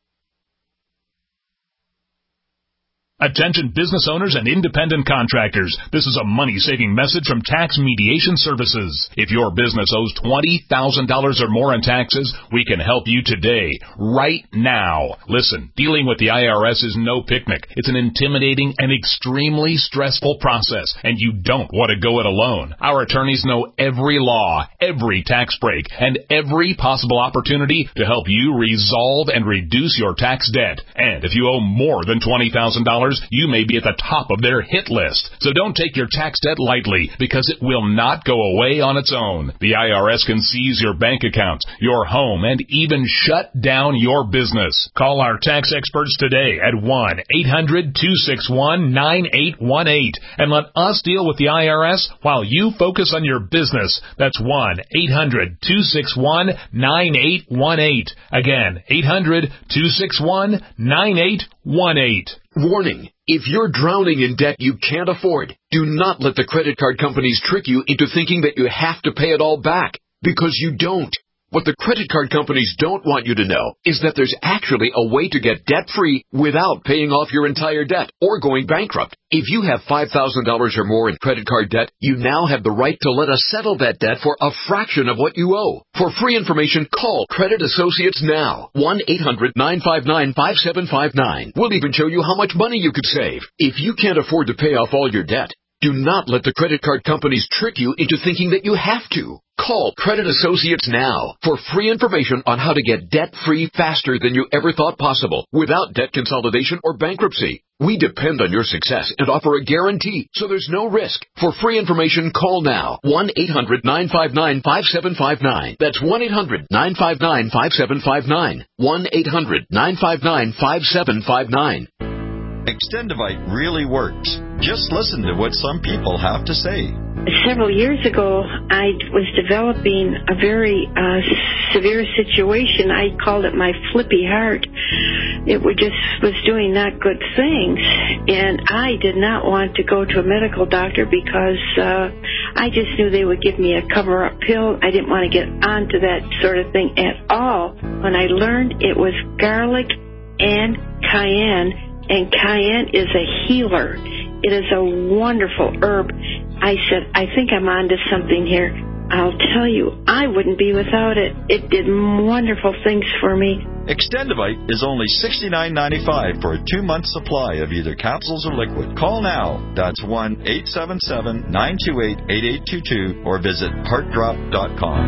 Attention business owners and independent contractors. This is a money-saving message from Tax Mediation Services. If your business owes twenty thousand dollars or more in taxes, we can help you today, right now. Listen, dealing with the I R S is no picnic. It's an intimidating and extremely stressful process, and you don't want to go it alone. Our attorneys know every law, every tax break, and every possible opportunity to help you resolve and reduce your tax debt. And if you owe more than twenty thousand dollars, you may be at the top of their hit list. So don't take your tax debt lightly, because it will not go away on its own. The I R S can seize your bank accounts, your home, and even shut down your business. Call our tax experts today at one eight hundred two six one nine eight one eight and let us deal with the I R S while you focus on your business. That's one eight hundred two six one nine eight one eight. Again, eight hundred two six one nine eight one eight. Warning. If you're drowning in debt you can't afford, do not let the credit card companies trick you into thinking that you have to pay it all back, because you don't. What the credit card companies don't want you to know is that there's actually a way to get debt-free without paying off your entire debt or going bankrupt. If you have five thousand dollars or more in credit card debt, you now have the right to let us settle that debt for a fraction of what you owe. For free information, call Credit Associates now. one eight hundred nine five nine five seven five nine. We'll even show you how much money you could save. If you can't afford to pay off all your debt, do not let the credit card companies trick you into thinking that you have to. Call Credit Associates now for free information on how to get debt-free faster than you ever thought possible without debt consolidation or bankruptcy. We depend on your success and offer a guarantee, so there's no risk. For free information, call now. one eight hundred nine five nine five seven five nine. That's one eight hundred nine five nine five seven five nine. one eight hundred nine five nine five seven five nine. Extendivite really works. Just listen to what some people have to say. Several years ago, I was developing a very uh, severe situation. I called it my flippy heart. It would just was doing not good things, and I did not want to go to a medical doctor because uh, I just knew they would give me a cover-up pill. I didn't want to get onto that sort of thing at all. When I learned it was garlic and cayenne, and cayenne is a healer. It is a wonderful herb. I said, I think I'm onto something here. I'll tell you, I wouldn't be without it. It did wonderful things for me. Extendivite is only sixty-nine ninety-five for a two-month supply of either capsules or liquid. Call now. That's one eight seven seven nine two eight eight eight two two or visit heart drop dot com.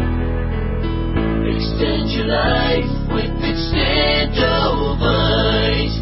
Extend your life with Extendivite.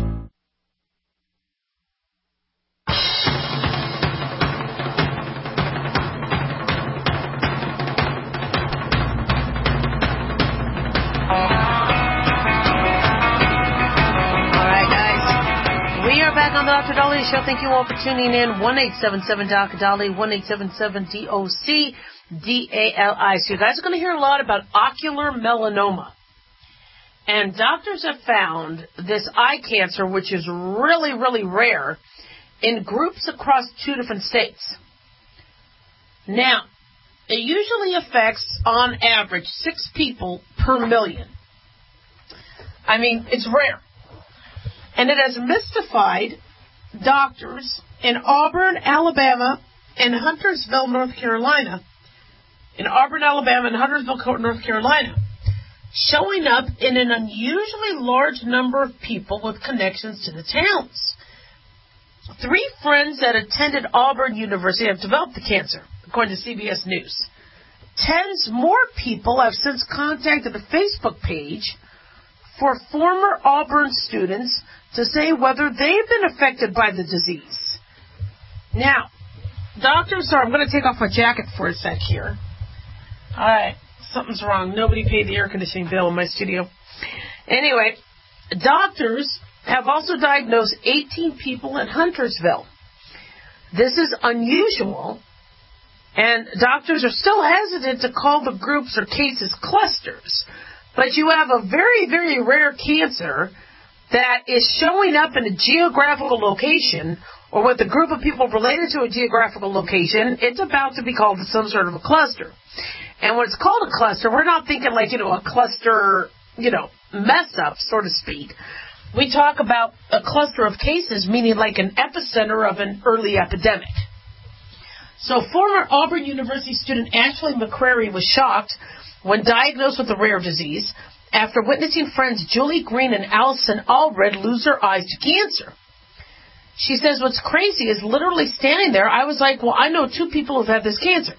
Back on the Doctor Dolly Show. Thank you all for tuning in. one eight seven seven D O C Dolly, one eight seven seven D O C D A L I. So you guys are going to hear a lot about ocular melanoma. And doctors have found this eye cancer, which is really, really rare, in groups across two different states. Now, it usually affects, on average, six people per million. I mean, it's rare. And it has mystified doctors in Auburn, Alabama, and Huntersville, North Carolina. In Auburn, Alabama, and Huntersville, North Carolina, showing up in an unusually large number of people with connections to the towns. Three friends that attended Auburn University have developed the cancer, according to C B S News. Tens more people have since contacted the Facebook page for former Auburn students to say whether they've been affected by the disease. Now, doctors are, I'm going to take off my jacket for a sec here. All right, something's wrong. Nobody paid the air conditioning bill in my studio. Anyway, doctors have also diagnosed eighteen people in Huntersville. This is unusual, and doctors are still hesitant to call the groups or cases clusters. But you have a very, very rare cancer that is showing up in a geographical location or with a group of people related to a geographical location. It's about to be called some sort of a cluster. And when it's called a cluster, we're not thinking like, you know, a cluster, you know, mess up, so to speak. We talk about a cluster of cases, meaning like an epicenter of an early epidemic. So former Auburn University student Ashley McCrary was shocked when diagnosed with the rare disease after witnessing friends Julie Green and Allison Allred lose their eyes to cancer. She says, what's crazy is literally standing there, I was like, well, I know two people who've had this cancer.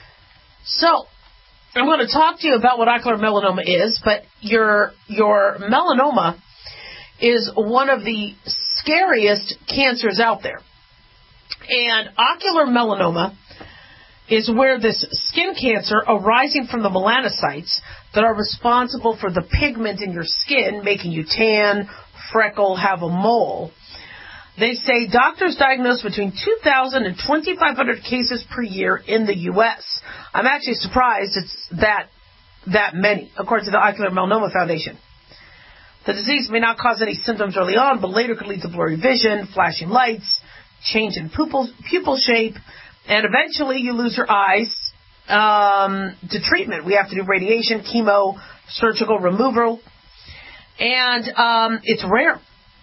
So I'm going to talk to you about what ocular melanoma is, but your your melanoma is one of the scariest cancers out there. And ocular melanoma is where this skin cancer arising from the melanocytes that are responsible for the pigment in your skin, making you tan, freckle, have a mole. They say doctors diagnose between two thousand and twenty-five hundred cases per year in the U S I'm actually surprised it's that that many, according to the Ocular Melanoma Foundation. The disease may not cause any symptoms early on, but later could lead to blurry vision, flashing lights, change in pupil, pupil shape, and eventually you lose your eyes um, to treatment. We have to do radiation, chemo, surgical removal, and um, it's rare.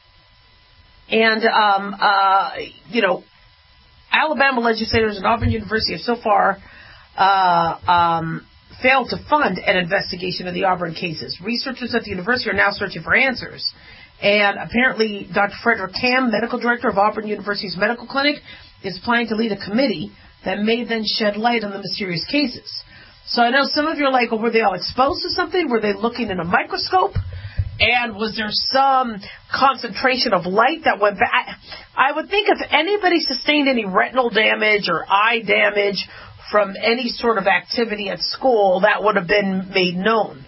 And, um, uh, you know, Alabama legislators and Auburn University have so far uh, um, failed to fund an investigation of the Auburn cases. Researchers at the university are now searching for answers. And apparently Doctor Frederick Tam, medical director of Auburn University's medical clinic, is planning to lead a committee that may then shed light on the mysterious cases. So I know some of you are like, well, were they all exposed to something? Were they looking in a microscope? And was there some concentration of light that went back? I would think if anybody sustained any retinal damage or eye damage from any sort of activity at school, that would have been made known.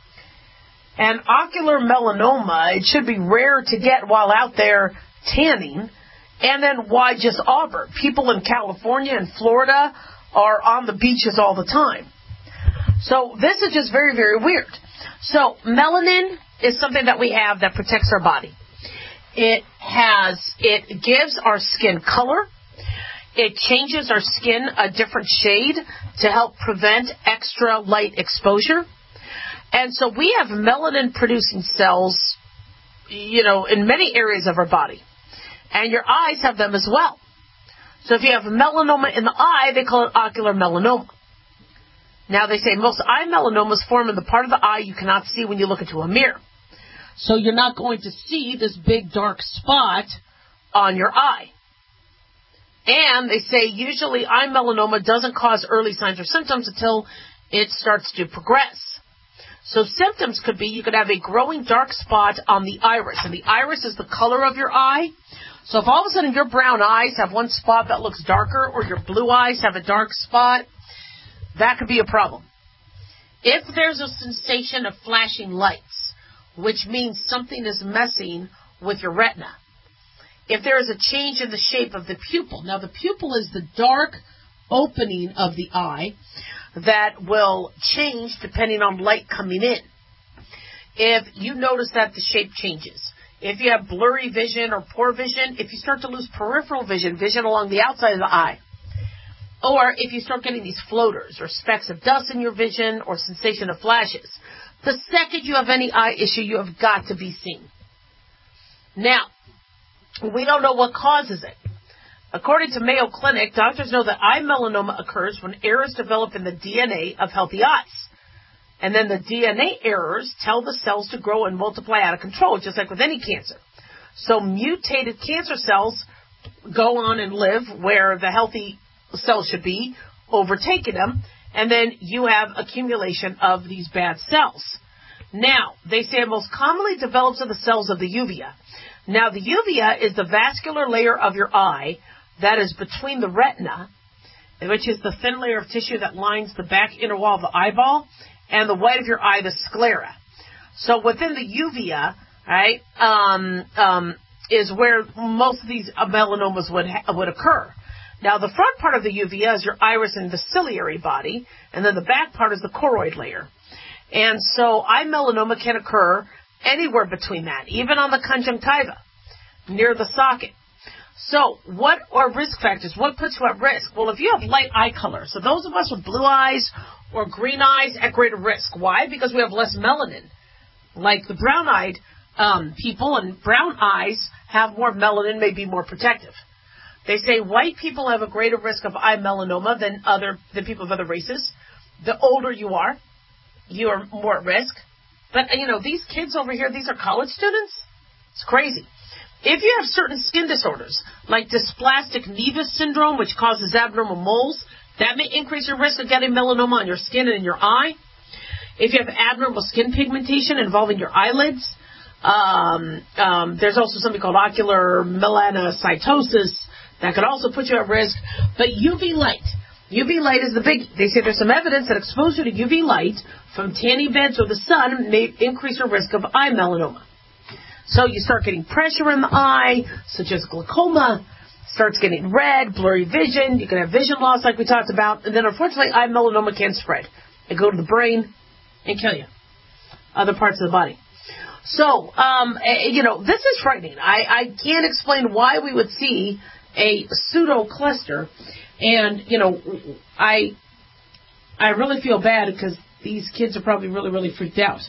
And ocular melanoma, it should be rare to get while out there tanning. And then why just Auburn? People in California and Florida are on the beaches all the time. So this is just very, very weird. So melanin is something that we have that protects our body. It has, it gives our skin color. It changes our skin a different shade to help prevent extra light exposure. And so we have melanin producing cells, you know, in many areas of our body. And your eyes have them as well. So if you have melanoma in the eye, they call it ocular melanoma. Now they say most eye melanomas form in the part of the eye you cannot see when you look into a mirror. So you're not going to see this big dark spot on your eye. And they say usually eye melanoma doesn't cause early signs or symptoms until it starts to progress. So symptoms could be you could have a growing dark spot on the iris. And the iris is the color of your eye. So if all of a sudden your brown eyes have one spot that looks darker or your blue eyes have a dark spot, that could be a problem. If there's a sensation of flashing lights, which means something is messing with your retina. If there is a change in the shape of the pupil. Now, the pupil is the dark opening of the eye that will change depending on light coming in. If you notice that the shape changes. If you have blurry vision or poor vision, if you start to lose peripheral vision, vision along the outside of the eye, or if you start getting these floaters or specks of dust in your vision or sensation of flashes, the second you have any eye issue, you have got to be seen. Now, we don't know what causes it. According to Mayo Clinic, doctors know that eye melanoma occurs when errors develop in the D N A of healthy eyes. And then the D N A errors tell the cells to grow and multiply out of control, just like with any cancer. So mutated cancer cells go on and live where the healthy cells should be, overtaking them, and then you have accumulation of these bad cells. Now, they say it most commonly develops in the cells of the uvea. Now, the uvea is the vascular layer of your eye that is between the retina, which is the thin layer of tissue that lines the back inner wall of the eyeball, and the white of your eye, the sclera. So within the uvea, right, um, um, is where most of these melanomas would ha- would occur. Now, the front part of the uvea is your iris and the ciliary body, and then the back part is the choroid layer. And so eye melanoma can occur anywhere between that, even on the conjunctiva, near the socket. So what are risk factors? What puts you at risk? Well, if you have light eye color, so those of us with blue eyes or green eyes at greater risk. Why? Because we have less melanin. Like the brown-eyed um, people and brown eyes have more melanin, may be more protective. They say white people have a greater risk of eye melanoma than other than people of other races. The older you are, you are more at risk. But, you know, these kids over here, these are college students. It's crazy. If you have certain skin disorders, like dysplastic nevus syndrome, which causes abnormal moles, that may increase your risk of getting melanoma on your skin and in your eye. If you have abnormal skin pigmentation involving your eyelids, um, um, there's also something called ocular melanocytosis that could also put you at risk. But U V light. U V light is the big, they say there's some evidence that exposure to U V light from tanning beds or the sun may increase your risk of eye melanoma. So you start getting pressure in the eye, such as glaucoma, starts getting red, blurry vision, you can have vision loss like we talked about, and then unfortunately eye melanoma can spread. It go to the brain and kill you. Other parts of the body. So, um, you know, this is frightening. I, I can't explain why we would see a pseudo cluster. And, you know, I I really feel bad because these kids are probably really, really freaked out.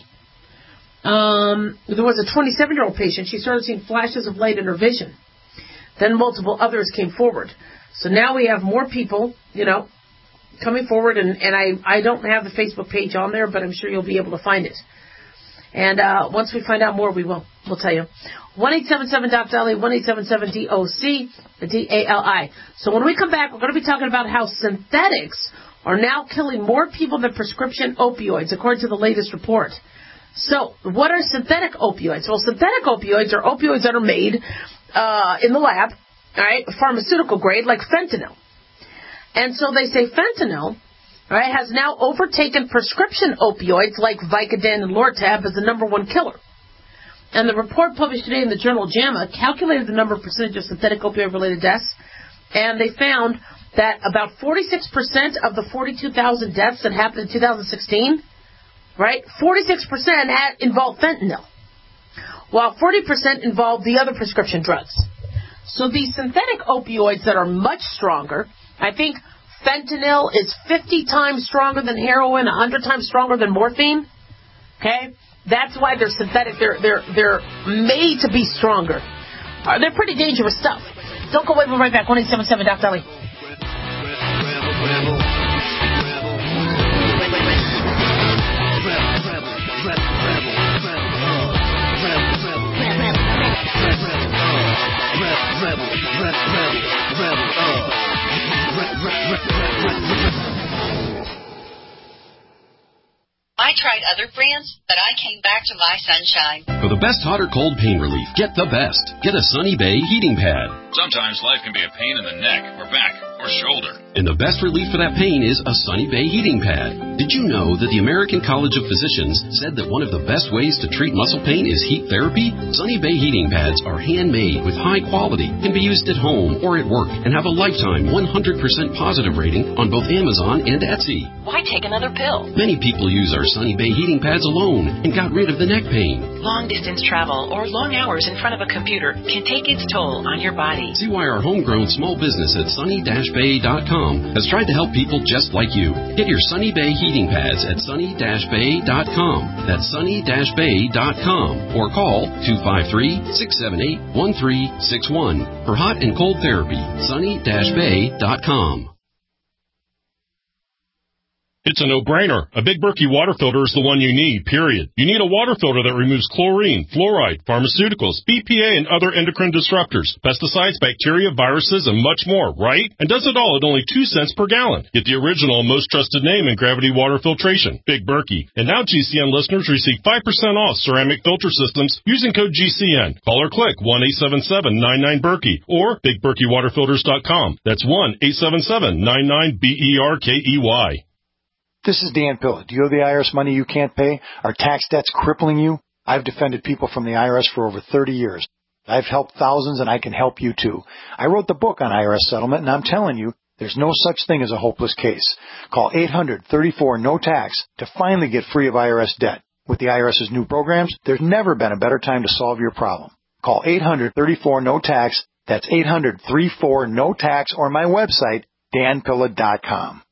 Um, there was a twenty-seven-year-old patient. She started seeing flashes of light in her vision. Then multiple others came forward. So now we have more people, you know, coming forward. And, and I, I don't have the Facebook page on there, but I'm sure you'll be able to find it. And uh, once we find out more, we will. We'll tell you. one eight seven seven D O C, D A L I, one eight seven seven D O C, D A L I. So when we come back, we're going to be talking about how synthetics are now killing more people than prescription opioids, according to the latest report. So what are synthetic opioids? Well, synthetic opioids are opioids that are made uh, in the lab, all right, pharmaceutical grade, like fentanyl. And so they say fentanyl, right, has now overtaken prescription opioids like Vicodin and Lortab as the number one killer. And the report published today in the journal JAMA calculated the number of percentage of synthetic opioid-related deaths, and they found that about forty-six percent of the forty-two thousand deaths that happened in two thousand sixteen, right, forty-six percent had involved fentanyl, while forty percent involved the other prescription drugs. So these synthetic opioids that are much stronger, I think fentanyl is fifty times stronger than heroin, one hundred times stronger than morphine. Okay? That's why they're synthetic. They're they're they're made to be stronger. Uh, they're pretty dangerous stuff. Don't go away. We'll be right back. one eight seven seven D O C, D A L I. I tried other brands, but I came back to My Sunshine. For the best hot or cold pain relief, get the best. Get a Sunny Bay heating pad. Sometimes life can be a pain in the neck or back or shoulder. And the best relief for that pain is a Sunny Bay heating pad. Did you know that the American College of Physicians said that one of the best ways to treat muscle pain is heat therapy? Sunny Bay heating pads are handmade with high quality, can be used at home or at work, and have a lifetime one hundred percent positive rating on both Amazon and Etsy. Why take another pill? Many people use our Sunny Bay heating pads alone and got rid of the neck pain. Long distance travel or long hours in front of a computer can take its toll on your body. See why our homegrown small business at sunny dash bay dot com has tried to help people just like you. Get your Sunny Bay heating pads at sunny dash bay dot com. That's sunny dash bay dot com or call two five three, six seven eight, one three six one for hot and cold therapy. sunny dash bay dot com. It's a no-brainer. A Big Berkey water filter is the one you need, period. You need a water filter that removes chlorine, fluoride, pharmaceuticals, B P A, and other endocrine disruptors, pesticides, bacteria, viruses, and much more, right? And does it all at only two cents per gallon. Get the original and most trusted name in gravity water filtration, Big Berkey. And now G C N listeners receive five percent off ceramic filter systems using code G C N. Call or click one eight seven seven, nine nine, Berkey or big berkey water filters dot com. That's one eight seven seven, nine nine, B E R K E Y. This is Dan Pilla. Do you owe the I R S money you can't pay? Are tax debts crippling you? I've defended people from the I R S for over thirty years. I've helped thousands, and I can help you too. I wrote the book on I R S settlement, and I'm telling you, there's no such thing as a hopeless case. Call eight hundred, thirty-four, no tax to finally get free of I R S debt. With the IRS's new programs, there's never been a better time to solve your problem. Call eight hundred, thirty-four, no tax. That's eight hundred, thirty-four, no tax, or my website, dan pilla dot com.